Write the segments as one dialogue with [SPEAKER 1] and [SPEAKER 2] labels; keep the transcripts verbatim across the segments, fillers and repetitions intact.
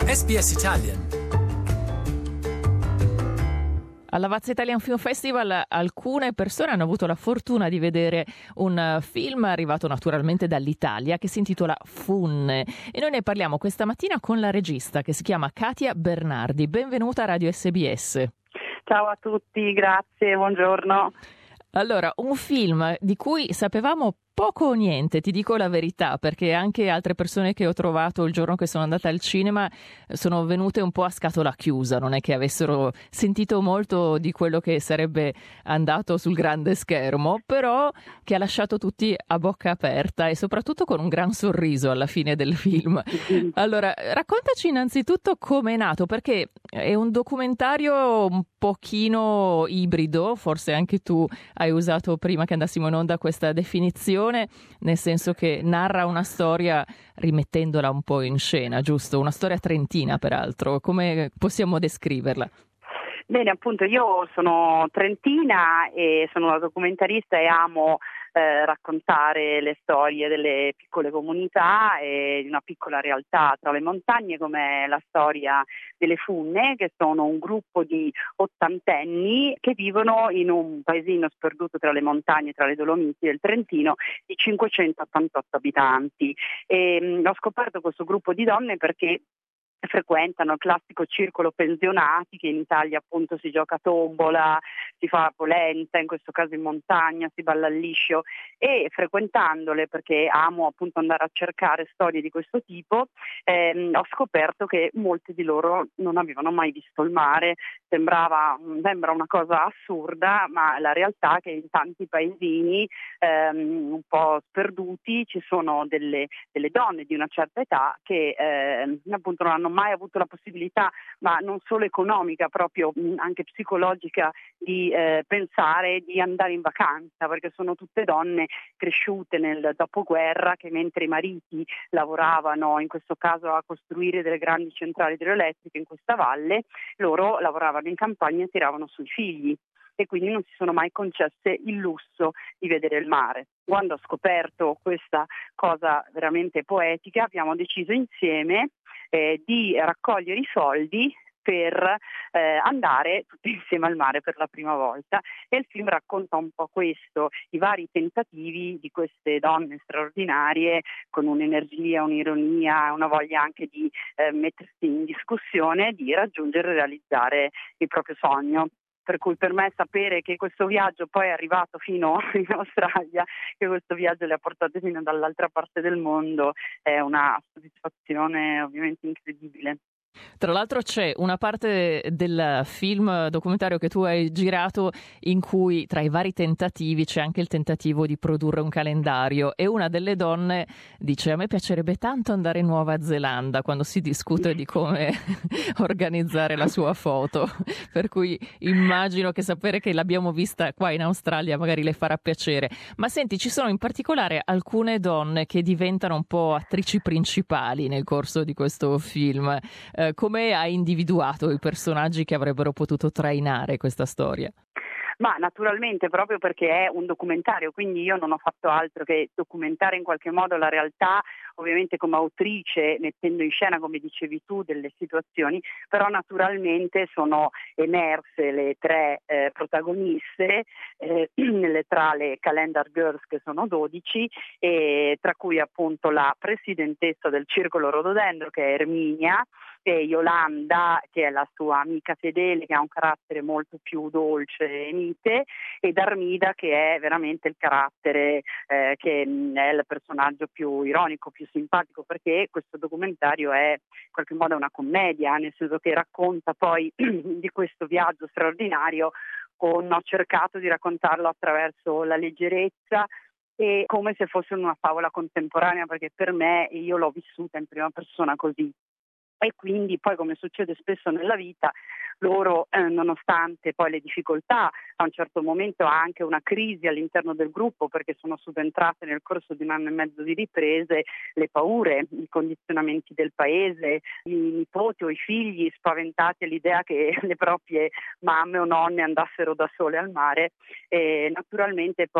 [SPEAKER 1] S B S Italian.
[SPEAKER 2] Alla Vazza Italian Film Festival alcune persone hanno avuto la fortuna di vedere un film arrivato naturalmente dall'Italia che si intitola Funne, e noi ne parliamo questa mattina con la regista che si chiama Katia Bernardi. Benvenuta a Radio S B S.
[SPEAKER 3] Ciao a tutti, grazie, buongiorno.
[SPEAKER 2] Allora, un film di cui sapevamo poco o niente, ti dico la verità, perché anche altre persone che ho trovato il giorno che sono andata al cinema sono venute un po' a scatola chiusa, non è che avessero sentito molto di quello che sarebbe andato sul grande schermo, però che ha lasciato tutti a bocca aperta e soprattutto con un gran sorriso alla fine del film. Allora, raccontaci innanzitutto come è nato, perché è un documentario un pochino ibrido, forse anche tu hai usato prima che andassimo in onda questa definizione, nel senso che narra una storia rimettendola un po' in scena, giusto? Una storia trentina, peraltro. Come possiamo descriverla?
[SPEAKER 3] Bene, appunto, io sono trentina e sono una documentarista e amo eh, raccontare le storie delle piccole comunità e di una piccola realtà tra le montagne, come la storia delle Funne, che sono un gruppo di ottantenni che vivono in un paesino sperduto tra le montagne, tra le Dolomiti del Trentino, di cinquecentottantotto abitanti. E, mh, ho scoperto questo gruppo di donne perché frequentano il classico circolo pensionati, che in Italia appunto si gioca a tombola, si fa polenta, in questo caso in montagna, si balla al liscio, e frequentandole, perché amo appunto andare a cercare storie di questo tipo, ehm, ho scoperto che molti di loro non avevano mai visto il mare. Sembrava, sembra una cosa assurda, ma la realtà è che in tanti paesini ehm, un po' sperduti ci sono delle, delle donne di una certa età che eh, appunto non hanno mai avuto la possibilità, ma non solo economica, proprio mh, anche psicologica, di eh, pensare di andare in vacanza, perché sono tutte donne cresciute nel dopoguerra che, mentre i mariti lavoravano in questo caso a costruire delle grandi centrali idroelettriche in questa valle, loro lavoravano in campagna e tiravano sui figli, e quindi non si sono mai concesse il lusso di vedere il mare. Quando ho scoperto questa cosa veramente poetica, abbiamo deciso insieme eh, di raccogliere i soldi per eh, andare tutti insieme al mare per la prima volta, e il film racconta un po' questo, i vari tentativi di queste donne straordinarie, con un'energia, un'ironia, una voglia anche di eh, mettersi in discussione, di raggiungere e realizzare il proprio sogno. Per cui per me sapere che questo viaggio poi è arrivato fino in Australia, che questo viaggio le ha portate fino dall'altra parte del mondo, è una soddisfazione ovviamente incredibile.
[SPEAKER 2] Tra l'altro c'è una parte del film documentario che tu hai girato in cui tra i vari tentativi c'è anche il tentativo di produrre un calendario, e una delle donne dice: a me piacerebbe tanto andare in Nuova Zelanda, quando si discute di come organizzare la sua foto, per cui immagino che sapere che l'abbiamo vista qua in Australia magari le farà piacere. Ma senti, ci sono in particolare alcune donne che diventano un po' attrici principali nel corso di questo film. Eh, come hai individuato i personaggi che avrebbero potuto trainare questa storia?
[SPEAKER 3] Ma naturalmente, proprio perché è un documentario, quindi io non ho fatto altro che documentare in qualche modo la realtà, ovviamente come autrice, mettendo in scena, come dicevi tu, delle situazioni, però naturalmente sono emerse le tre eh, protagoniste, eh, tra le Calendar Girls, che sono dodici, e tra cui appunto la presidentessa del Circolo Rododendro, che è Erminia, e Yolanda, che è la sua amica fedele, che ha un carattere molto più dolce e mite, ed Armida, che è veramente il carattere, eh, che è il personaggio più ironico, più simpatico, perché questo documentario è in qualche modo una commedia, nel senso che racconta poi di questo viaggio straordinario, con, ho cercato di raccontarlo attraverso la leggerezza e come se fosse una favola contemporanea, perché per me, io l'ho vissuta in prima persona così. E quindi poi, come succede spesso nella vita, loro eh, nonostante poi le difficoltà, a un certo momento anche una crisi all'interno del gruppo, perché sono subentrate nel corso di un anno e mezzo di riprese le paure, i condizionamenti del paese, i nipoti o i figli spaventati all'idea che le proprie mamme o nonne andassero da sole al mare, e naturalmente poi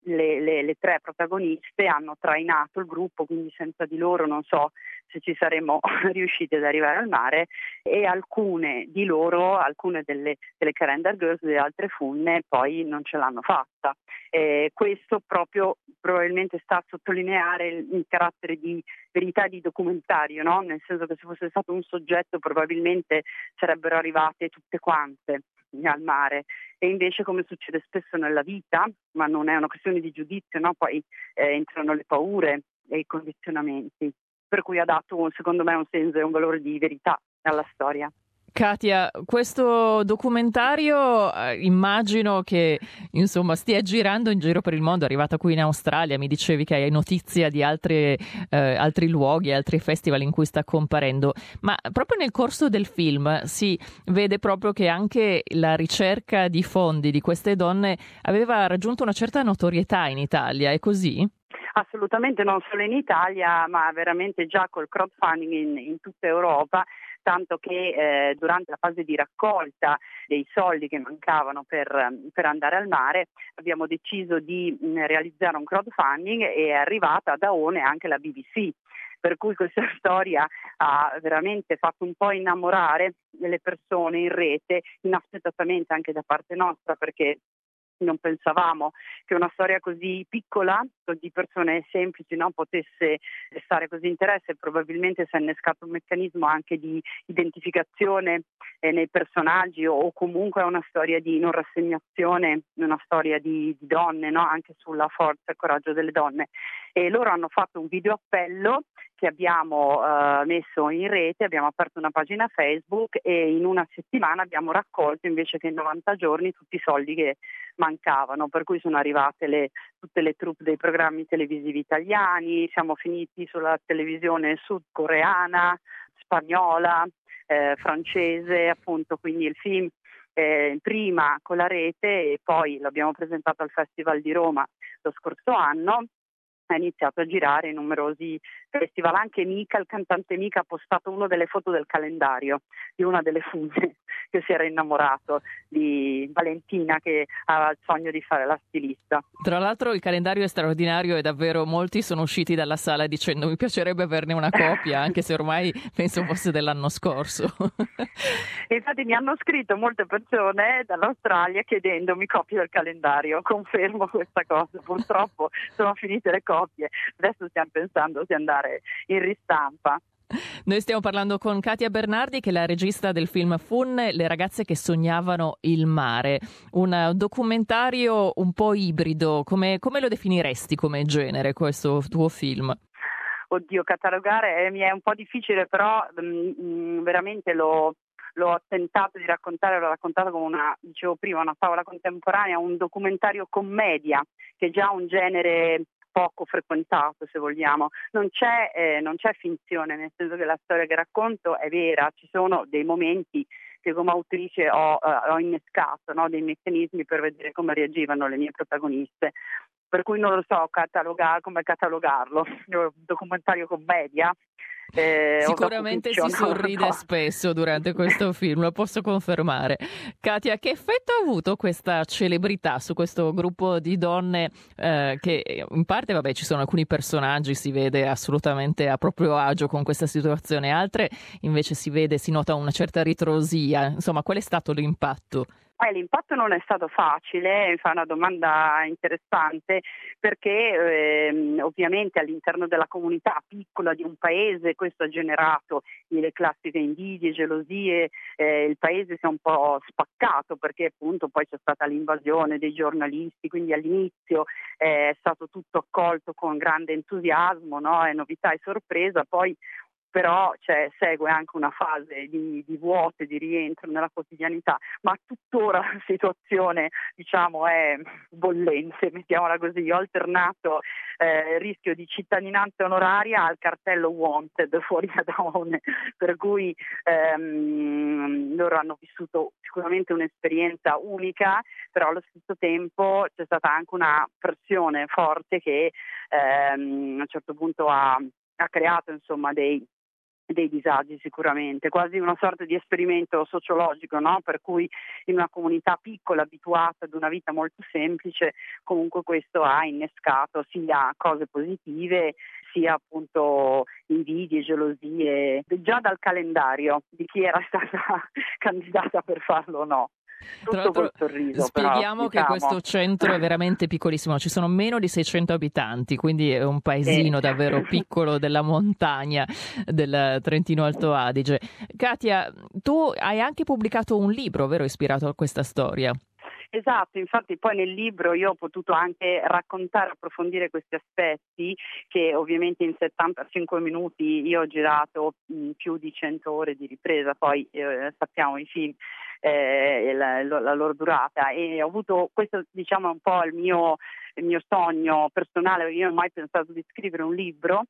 [SPEAKER 3] le, le, le tre protagoniste hanno trainato il gruppo, quindi senza di loro non so se ci saremmo riusciti ad arrivare al mare, e alcune di loro, alcune delle, delle Calendar Girls, delle altre funne, poi non ce l'hanno fatta. Eh, questo proprio probabilmente sta a sottolineare il, il carattere di verità di documentario, no? Nel senso che se fosse stato un soggetto probabilmente sarebbero arrivate tutte quante al mare, e invece, come succede spesso nella vita, ma non è una questione di giudizio, no? Poi eh, entrano le paure e i condizionamenti, per cui ha dato secondo me un senso e un valore di verità alla storia.
[SPEAKER 2] Katia, questo documentario eh, immagino che insomma stia girando in giro per il mondo, è arrivata qui in Australia, mi dicevi che hai notizia di altri, eh, altri luoghi, altri festival in cui sta comparendo, ma proprio nel corso del film si vede proprio che anche la ricerca di fondi di queste donne aveva raggiunto una certa notorietà in Italia, è così?
[SPEAKER 3] Assolutamente, non solo in Italia, ma veramente già col crowdfunding in, in tutta Europa, tanto che eh, durante la fase di raccolta dei soldi che mancavano per, per andare al mare abbiamo deciso di mh, realizzare un crowdfunding, e è arrivata da ONE anche la B B C. Per cui questa storia ha veramente fatto un po' innamorare le persone in rete, inaspettatamente anche da parte nostra, perché non pensavamo che una storia così piccola, di persone semplici, no, potesse destare così interesse. Probabilmente si è innescato un meccanismo anche di identificazione eh, nei personaggi, o, o comunque una storia di non rassegnazione, una storia di, di donne, no, anche sulla forza e il coraggio delle donne. E loro hanno fatto un video appello che abbiamo eh, messo in rete, abbiamo aperto una pagina Facebook, e in una settimana abbiamo raccolto invece che in novanta giorni tutti i soldi che mancavano, per cui sono arrivate le, tutte le troupe dei programmi televisivi italiani, siamo finiti sulla televisione sudcoreana, spagnola, eh, francese, appunto, quindi il film eh, prima con la rete e poi l'abbiamo presentato al Festival di Roma lo scorso anno. Ha iniziato a girare in numerosi festival, anche Mika, il cantante Mika, ha postato una delle foto del calendario di una delle funne che si era innamorato di Valentina, che aveva il sogno di fare la stilista.
[SPEAKER 2] Tra l'altro il calendario è straordinario e davvero molti sono usciti dalla sala dicendo mi piacerebbe averne una copia, anche se ormai penso fosse dell'anno scorso.
[SPEAKER 3] E infatti mi hanno scritto molte persone dall'Australia chiedendomi copie del calendario, confermo questa cosa, purtroppo sono finite le copie, adesso stiamo pensando di andare in ristampa.
[SPEAKER 2] Noi stiamo parlando con Katia Bernardi, che è la regista del film Fun, Le ragazze che sognavano il mare, un documentario un po' ibrido. Come, come lo definiresti come genere questo tuo film?
[SPEAKER 3] Oddio, catalogare eh, mi è un po' difficile, però mh, veramente lo, l'ho tentato di raccontare, l'ho raccontato come una, dicevo prima, una favola contemporanea, un documentario commedia, che è già un genere poco frequentato, se vogliamo. Non c'è, eh, non c'è finzione, nel senso che la storia che racconto è vera, ci sono dei momenti che come autrice ho, eh, ho innescato, no? Dei meccanismi per vedere come reagivano le mie protagoniste. Per cui non lo so catalogar, come catalogarlo, documentario commedia. Eh,
[SPEAKER 2] Sicuramente si sorride
[SPEAKER 3] no.
[SPEAKER 2] spesso durante questo film, lo posso confermare. Katia, che effetto ha avuto questa celebrità su questo gruppo di donne eh, che in parte, vabbè, ci sono alcuni personaggi, si vede assolutamente a proprio agio con questa situazione, altre invece si vede, si nota una certa ritrosia. Insomma, qual è stato l'impatto?
[SPEAKER 3] Eh, l'impatto non è stato facile, mi fa una domanda interessante, perché ehm, ovviamente all'interno della comunità piccola di un paese questo ha generato le classiche invidie, gelosie, eh, il paese si è un po' spaccato perché appunto poi c'è stata l'invasione dei giornalisti, quindi all'inizio eh, è stato tutto accolto con grande entusiasmo, no? E novità e sorpresa, poi però cioè, segue anche una fase di, di vuoto, di rientro nella quotidianità, ma tuttora la situazione diciamo è bollente, mettiamola così. Ho alternato eh, rischio di cittadinanza onoraria al cartello wanted fuori da ONE, per cui ehm, loro hanno vissuto sicuramente un'esperienza unica, però allo stesso tempo c'è stata anche una pressione forte che ehm, a un certo punto ha, ha creato insomma dei dei disagi sicuramente, quasi una sorta di esperimento sociologico, no? Per cui in una comunità piccola abituata ad una vita molto semplice, comunque questo ha innescato sia cose positive sia appunto invidie, gelosie, già dal calendario di chi era stata candidata per farlo o no. Tutto col sorriso,
[SPEAKER 2] spieghiamo
[SPEAKER 3] però,
[SPEAKER 2] che
[SPEAKER 3] diciamo.
[SPEAKER 2] questo centro è veramente piccolissimo, ci sono meno di seicento abitanti, quindi è un paesino
[SPEAKER 3] sì.
[SPEAKER 2] davvero piccolo della montagna del Trentino Alto Adige. Katia, tu hai anche pubblicato un libro, vero, ispirato a questa storia?
[SPEAKER 3] Esatto, infatti poi nel libro io ho potuto anche raccontare, approfondire questi aspetti che ovviamente in settantacinque minuti io ho girato mh, più di cento ore di ripresa, poi eh, sappiamo i film, eh, la, la loro durata, e ho avuto, questo diciamo è un po' il mio, il mio sogno personale, perché io non ho mai pensato di scrivere un libro,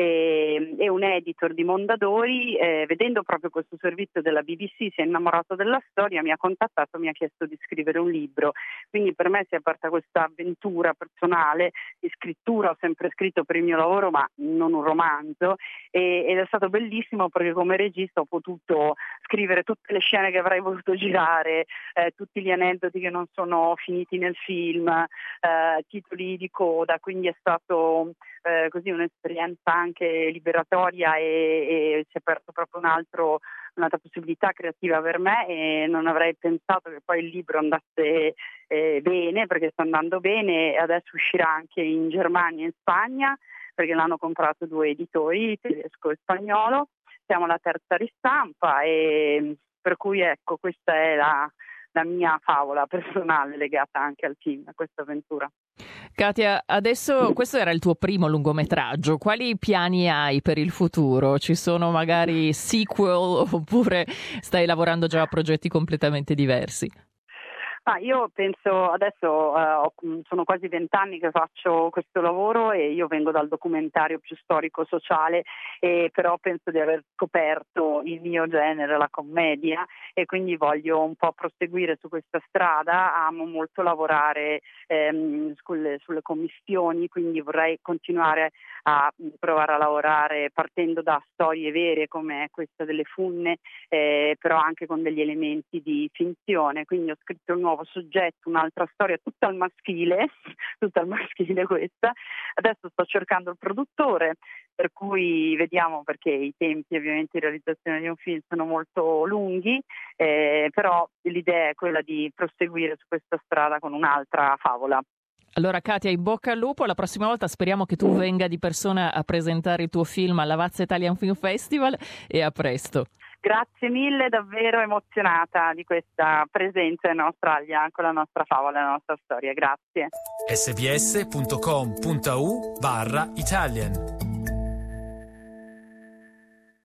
[SPEAKER 3] e, e un editor di Mondadori, eh, vedendo proprio questo servizio della B B C, si è innamorato della storia, mi ha contattato, mi ha chiesto di scrivere un libro, quindi per me si è aperta questa avventura personale di scrittura. Ho sempre scritto per il mio lavoro ma non un romanzo, e, ed è stato bellissimo perché come regista ho potuto scrivere tutte le scene che avrei voluto girare, eh, tutti gli aneddoti che non sono finiti nel film, eh, titoli di coda, quindi è stato eh, così un'esperienza anche liberatoria, e, e si è aperto proprio un altro, un'altra possibilità creativa per me, e non avrei pensato che poi il libro andasse eh, bene, perché sta andando bene, e adesso uscirà anche in Germania e in Spagna, perché l'hanno comprato due editori, tedesco e spagnolo. Siamo alla terza ristampa, e per cui ecco, questa è la, la mia favola personale legata anche al film, a questa avventura.
[SPEAKER 2] Katia, adesso questo era il tuo primo lungometraggio, quali piani hai per il futuro? Ci sono magari sequel oppure stai lavorando già a progetti completamente diversi?
[SPEAKER 3] Ah, io penso, adesso eh, sono quasi vent'anni che faccio questo lavoro, e io vengo dal documentario più storico-sociale, e però penso di aver scoperto il mio genere, la commedia, e quindi voglio un po' proseguire su questa strada. Amo molto lavorare ehm, sulle, sulle commissioni, quindi vorrei continuare a provare a lavorare partendo da storie vere come questa delle Funne, eh, però anche con degli elementi di finzione. Quindi ho scritto un nuovo soggetto, un'altra storia tutta al maschile, tutta al maschile questa. Adesso sto cercando il produttore, per cui vediamo, perché i tempi ovviamente di realizzazione di un film sono molto lunghi, eh, però l'idea è quella di proseguire su questa strada con un'altra favola.
[SPEAKER 2] Allora Katia, in bocca al lupo, la prossima volta speriamo che tu venga di persona a presentare il tuo film alla Lavazza Italian Film Festival, e a presto.
[SPEAKER 3] Grazie mille, davvero emozionata di questa presenza in Australia con la nostra favola, la nostra storia. Grazie.
[SPEAKER 1] sbs punto com punto a u barra Italian